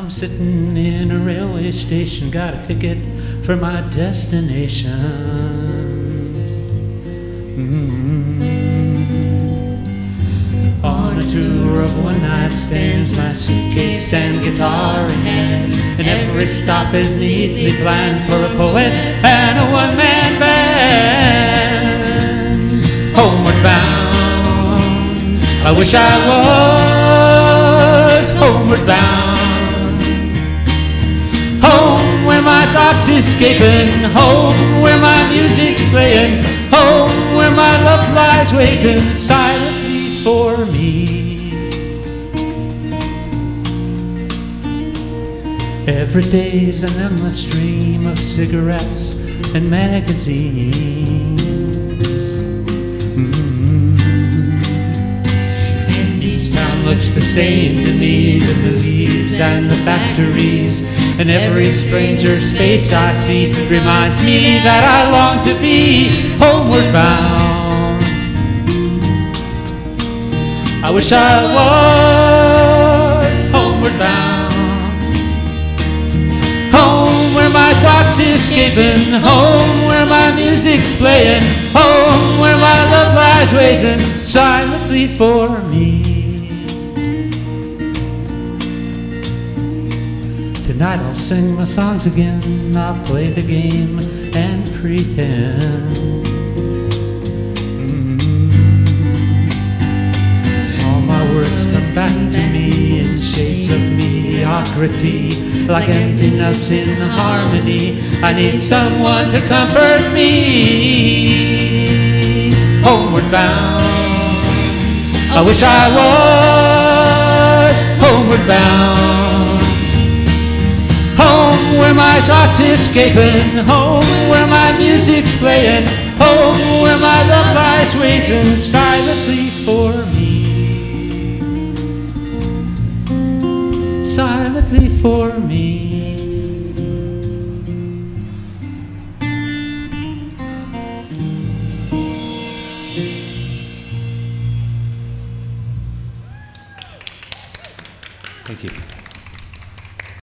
I'm sitting in a railway station, got a ticket for my destination. On a tour of one-night stands, my suitcase and guitar in hand, and every stop is neatly planned for a poet and a one-man band. Homeward bound, I wish I was homeward bound. Home where my thoughts escaping, home where my music's playing, home where my love lies waiting silently for me. Every day's an endless stream of cigarettes and magazines. And each town looks the same to me, the movies and the factories, and every stranger's face I see reminds me that I long to be homeward bound. I wish I was homeward bound. Home where my thoughts escaping, home where my music's playing, home where my love lies waiting silently for me. Tonight I'll sing my songs again, I'll play the game and pretend. All my words come back to me in shades of mediocrity, like empty notes in harmony. I need someone to comfort me. Homeward bound, I wish I was homeward bound. Home where my thoughts escaping, home where my music's playing, home where my love lies waiting silently for me. Silently for me.